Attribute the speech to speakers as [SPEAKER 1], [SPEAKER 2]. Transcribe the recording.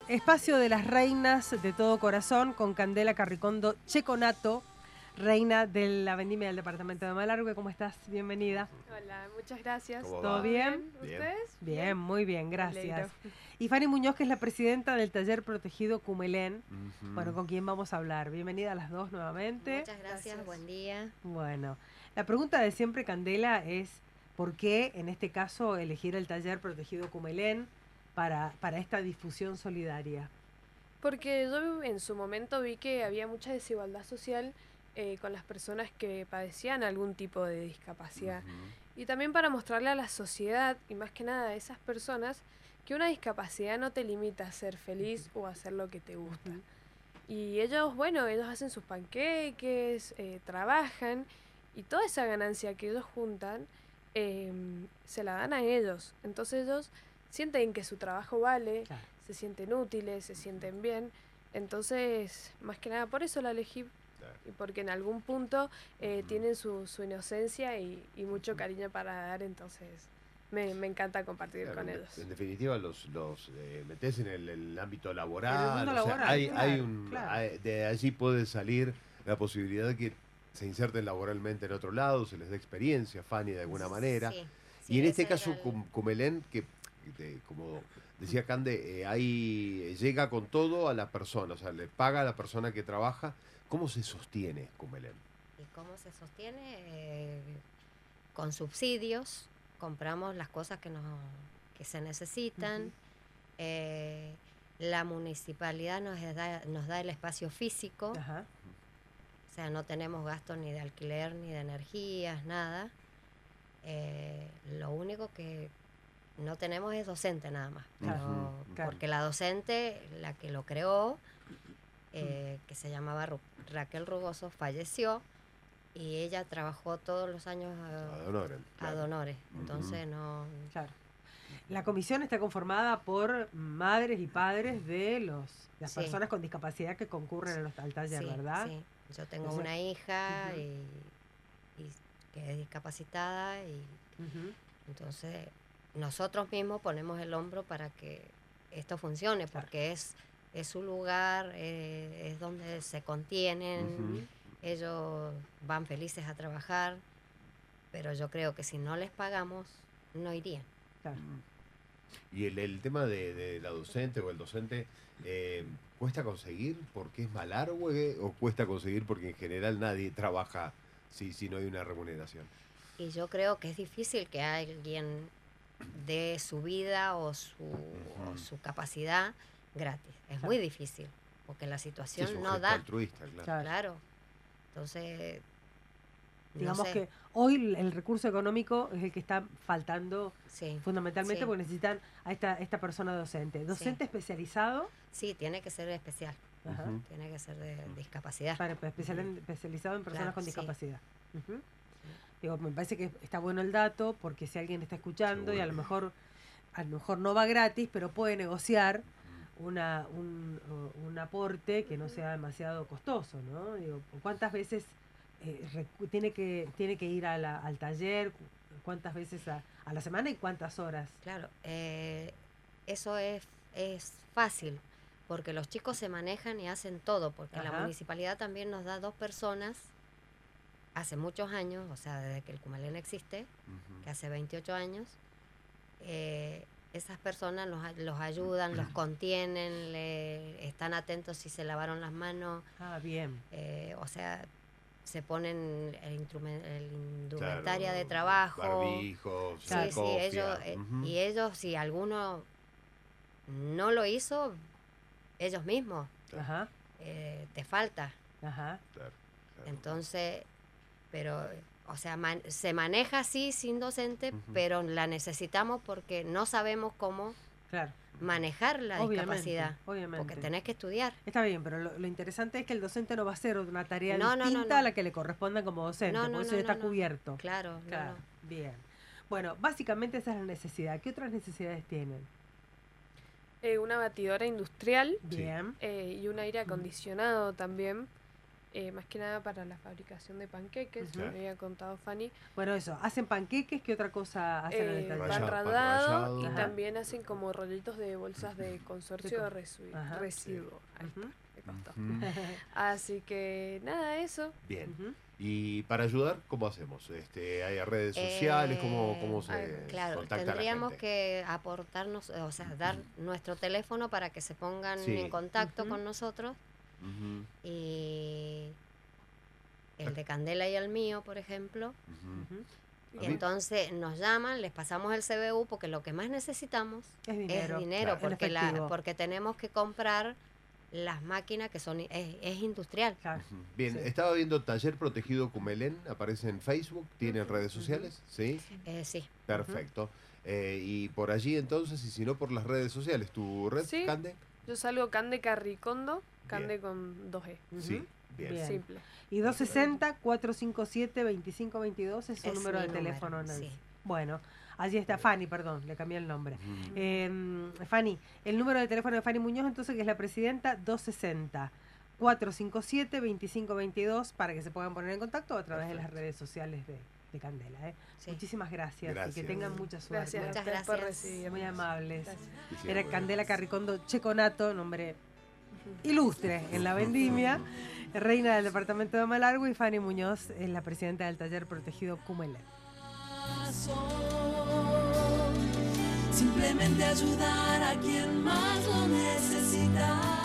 [SPEAKER 1] Espacio de las reinas de todo corazón con Candela Carricondo Checonato, reina de la vendimia del departamento de Malargüe. ¿Cómo estás? Bienvenida.
[SPEAKER 2] Hola, muchas gracias.
[SPEAKER 1] ¿Todo bien?
[SPEAKER 2] ¿Ustedes?
[SPEAKER 1] Bien, muy bien, gracias.
[SPEAKER 2] Alegro.
[SPEAKER 1] Y Fanny Muñoz, que es la presidenta del Taller Protegido Cumelén,
[SPEAKER 3] Ujú.
[SPEAKER 1] bueno, con quien vamos a hablar. Bienvenida a las dos nuevamente.
[SPEAKER 4] Muchas gracias, buen día.
[SPEAKER 1] Bueno, la pregunta de siempre, Candela, es ¿por qué en este caso elegir el Taller Protegido Cumelén para esta difusión solidaria?
[SPEAKER 2] Porque yo en su momento vi que había mucha desigualdad social con las personas que padecían algún tipo de discapacidad.
[SPEAKER 3] Ujú.
[SPEAKER 2] Y también para mostrarle a la sociedad, y más que nada a esas personas, que una discapacidad no te limita a ser feliz o a hacer lo que te gusta. Y ellos, bueno, ellos hacen sus panqueques, trabajan, y toda esa ganancia que ellos juntan se la dan a ellos. Entonces ellos sienten que su trabajo vale,
[SPEAKER 1] Claro.
[SPEAKER 2] se sienten útiles, se sienten bien. Entonces, más que nada por eso la elegí,
[SPEAKER 3] Claro.
[SPEAKER 2] y porque en algún punto
[SPEAKER 3] Ujú.
[SPEAKER 2] tienen su inocencia y mucho cariño para dar, entonces me encanta compartir
[SPEAKER 3] Claro,
[SPEAKER 2] con
[SPEAKER 3] en-
[SPEAKER 2] ellos.
[SPEAKER 3] En definitiva, los metés en el ámbito laboral.
[SPEAKER 1] En el mundo
[SPEAKER 3] o sea,
[SPEAKER 1] laboral,
[SPEAKER 3] hay
[SPEAKER 1] claro,
[SPEAKER 3] un,
[SPEAKER 1] claro.
[SPEAKER 3] de allí puede salir la posibilidad de que se inserten laboralmente en otro lado, se les dé experiencia, Fanny, de alguna manera.
[SPEAKER 4] Sí,
[SPEAKER 3] Y en este
[SPEAKER 4] ese era
[SPEAKER 3] caso, Cumelén, que como decía Cande, ahí llega con todo a la persona, o sea, le paga a la persona que trabaja. ¿Cómo se sostiene Cumelén?
[SPEAKER 4] ¿Y cómo se sostiene? Con subsidios, compramos las cosas que se necesitan.
[SPEAKER 1] Ujú.
[SPEAKER 4] La municipalidad nos da el espacio físico,
[SPEAKER 1] Ajá.
[SPEAKER 4] o sea, no tenemos gastos ni de alquiler ni de energías, nada. Lo único que no tenemos es docente nada más,
[SPEAKER 1] Claro,
[SPEAKER 4] pero
[SPEAKER 1] claro.
[SPEAKER 4] porque la docente, la que lo creó, que se llamaba Raquel Rugoso, falleció y ella trabajó todos los años
[SPEAKER 3] Ad honorem,
[SPEAKER 4] ad
[SPEAKER 3] claro.
[SPEAKER 4] honores,
[SPEAKER 3] Ujú.
[SPEAKER 4] entonces no...
[SPEAKER 1] Claro. La comisión está conformada por madres y padres de las
[SPEAKER 4] Sí.
[SPEAKER 1] personas con discapacidad que concurren al taller,
[SPEAKER 4] Sí,
[SPEAKER 1] ¿verdad?
[SPEAKER 4] sí. Yo tengo
[SPEAKER 1] Entonces,
[SPEAKER 4] una hija
[SPEAKER 1] ujú.
[SPEAKER 4] y que es discapacitada y
[SPEAKER 1] Ujú.
[SPEAKER 4] entonces nosotros mismos ponemos el hombro para que esto funcione,
[SPEAKER 1] Claro.
[SPEAKER 4] porque es su lugar, es donde se contienen,
[SPEAKER 3] Ujú.
[SPEAKER 4] ellos van felices a trabajar, pero yo creo que si no les pagamos, no irían.
[SPEAKER 1] Claro.
[SPEAKER 3] Y el tema de la docente o el docente, ¿cuesta conseguir porque es Malargüe o cuesta conseguir porque en general nadie trabaja si no hay una remuneración?
[SPEAKER 4] Y yo creo que es difícil que alguien dé su vida o su capacidad gratis. Es muy difícil, porque la
[SPEAKER 3] Sí,
[SPEAKER 4] situación
[SPEAKER 3] es un
[SPEAKER 4] no
[SPEAKER 3] gesto
[SPEAKER 4] da.
[SPEAKER 3] altruista, claro.
[SPEAKER 1] Claro.
[SPEAKER 4] Claro. Entonces, no
[SPEAKER 1] Digamos
[SPEAKER 4] sé.
[SPEAKER 1] que hoy el recurso económico es el que está faltando
[SPEAKER 4] Sí,
[SPEAKER 1] fundamentalmente
[SPEAKER 4] sí,
[SPEAKER 1] porque necesitan a esta persona docente. ¿Docente especializado?
[SPEAKER 4] sí, tiene que ser especial,
[SPEAKER 1] Ajá.
[SPEAKER 3] Ujú.
[SPEAKER 4] tiene que ser de discapacidad.
[SPEAKER 1] Especializado en personas
[SPEAKER 4] Claro,
[SPEAKER 1] con
[SPEAKER 4] sí.
[SPEAKER 1] discapacidad. Ujú. Digo, me parece que está bueno el dato porque si alguien está escuchando y a lo mejor no va gratis, pero puede negociar un aporte que no sea demasiado costoso, ¿no? Digo, ¿cuántas veces tiene que ir al taller? ¿Cuántas veces a la semana y cuántas horas?
[SPEAKER 4] Claro, eso es fácil, porque los chicos se manejan y hacen todo, porque la
[SPEAKER 1] Ajá.
[SPEAKER 4] municipalidad también nos da 2 personas hace muchos años, o sea, desde que el Cumelén existe,
[SPEAKER 3] Ujú.
[SPEAKER 4] que hace 28 años, esas personas los ayudan, los contienen, están atentos si se lavaron las manos,
[SPEAKER 1] Ah, bien.
[SPEAKER 4] o sea, se ponen el indumentaria
[SPEAKER 3] Claro,
[SPEAKER 4] de trabajo.
[SPEAKER 3] barbijos,
[SPEAKER 1] Claro.
[SPEAKER 4] Sí,
[SPEAKER 3] cofia.
[SPEAKER 4] ellos,
[SPEAKER 3] Ujú.
[SPEAKER 4] y ellos, si alguno no lo hizo, ellos mismos,
[SPEAKER 1] Ajá,
[SPEAKER 4] te falta.
[SPEAKER 1] ajá.
[SPEAKER 3] Claro, claro.
[SPEAKER 4] Entonces, pero, o sea, se maneja así sin docente,
[SPEAKER 3] Ujú.
[SPEAKER 4] pero la necesitamos porque no sabemos cómo
[SPEAKER 1] Claro.
[SPEAKER 4] manejar la
[SPEAKER 1] Obviamente,
[SPEAKER 4] discapacidad,
[SPEAKER 1] obviamente.
[SPEAKER 4] porque tenés que estudiar.
[SPEAKER 1] Está bien, pero lo interesante es que el docente no va a hacer una tarea
[SPEAKER 4] No, no, no,
[SPEAKER 1] distinta
[SPEAKER 4] no.
[SPEAKER 1] a la que le corresponda como docente,
[SPEAKER 4] No,
[SPEAKER 1] porque
[SPEAKER 4] no,
[SPEAKER 1] eso
[SPEAKER 4] no,
[SPEAKER 1] ya está
[SPEAKER 4] no, no.
[SPEAKER 1] cubierto.
[SPEAKER 4] Claro,
[SPEAKER 1] Claro,
[SPEAKER 4] no, no.
[SPEAKER 1] bien. Bueno, básicamente esa es la necesidad. ¿Qué otras necesidades tienen?
[SPEAKER 2] Una batidora industrial
[SPEAKER 1] Bien.
[SPEAKER 2] y un aire acondicionado también. más que nada para la fabricación de panqueques,
[SPEAKER 1] Ujú.
[SPEAKER 2] me había contado Fanny.
[SPEAKER 1] Bueno, eso, hacen panqueques, ¿qué otra cosa hacen en el taller?
[SPEAKER 2] Pan
[SPEAKER 3] Pan
[SPEAKER 2] rallado
[SPEAKER 3] rallado.
[SPEAKER 2] y
[SPEAKER 1] Ajá.
[SPEAKER 2] también hacen como rollitos de bolsas de consorcio de
[SPEAKER 1] Ajá.
[SPEAKER 2] residuo. Ahí está,
[SPEAKER 1] Ujú.
[SPEAKER 2] me costó.
[SPEAKER 3] Ujú.
[SPEAKER 2] Así que nada, eso.
[SPEAKER 3] Bien.
[SPEAKER 1] Ujú.
[SPEAKER 3] Y para ayudar, ¿cómo hacemos? ¿Hay redes sociales? ¿Cómo se
[SPEAKER 4] Claro,
[SPEAKER 3] contacta la
[SPEAKER 4] tendríamos
[SPEAKER 3] gente?
[SPEAKER 4] que aportarnos, o sea, dar nuestro teléfono para que se pongan
[SPEAKER 3] Sí.
[SPEAKER 4] en contacto
[SPEAKER 1] Ujú.
[SPEAKER 4] con nosotros.
[SPEAKER 3] Ujú,
[SPEAKER 4] Y el de Candela y el mío, por ejemplo.
[SPEAKER 3] ujú.
[SPEAKER 1] Ujú.
[SPEAKER 4] Y
[SPEAKER 3] mí-
[SPEAKER 4] entonces nos llaman, les pasamos el CBU porque lo que más necesitamos
[SPEAKER 1] Es dinero.
[SPEAKER 4] es dinero,
[SPEAKER 3] Claro.
[SPEAKER 1] En efectivo.
[SPEAKER 4] porque tenemos que comprar las máquinas que son es industrial.
[SPEAKER 1] Claro.
[SPEAKER 3] Ujú. Bien,
[SPEAKER 1] Sí.
[SPEAKER 3] estaba viendo Taller Protegido Cumelén, aparece en Facebook, ¿tienen redes sociales? Sí,
[SPEAKER 4] Sí.
[SPEAKER 3] perfecto. Y por allí entonces, y si no por las redes sociales, ¿tu red,
[SPEAKER 2] Sí.
[SPEAKER 3] Cande?
[SPEAKER 2] Yo salgo Cande Carricondo, Cande con 2E.
[SPEAKER 1] Ujú.
[SPEAKER 3] Sí, bien.
[SPEAKER 1] Bien.
[SPEAKER 2] Simple.
[SPEAKER 1] Y 260-457-2522 es su
[SPEAKER 4] Es
[SPEAKER 1] número
[SPEAKER 4] mi
[SPEAKER 1] de teléfono,
[SPEAKER 4] número,
[SPEAKER 1] Nancy.
[SPEAKER 4] sí.
[SPEAKER 1] Bueno, allí está Fanny, perdón, le cambié el nombre.
[SPEAKER 3] Ujú.
[SPEAKER 1] Fanny, el número de teléfono de Fanny Muñoz, entonces, que es la presidenta, 260-457-2522, para que se puedan poner en contacto a través de las
[SPEAKER 3] Perfecto.
[SPEAKER 1] redes sociales de Candela.
[SPEAKER 4] Sí.
[SPEAKER 1] Muchísimas gracias, y
[SPEAKER 3] Gracias.
[SPEAKER 1] que tengan mucha suerte.
[SPEAKER 2] Gracias a
[SPEAKER 4] Muchas
[SPEAKER 2] ustedes por
[SPEAKER 4] gracias.
[SPEAKER 2] recibirme.
[SPEAKER 1] Muy amables.
[SPEAKER 2] Gracias.
[SPEAKER 3] Y
[SPEAKER 1] Era
[SPEAKER 3] siempre-
[SPEAKER 1] Candela Carricondo Checonato, nombre ilustre en la vendimia, reina del departamento de Malargüe, y Fanny Muñoz es la presidenta del taller protegido Cumelén.
[SPEAKER 5] Simplemente ayudar a quien más lo necesita.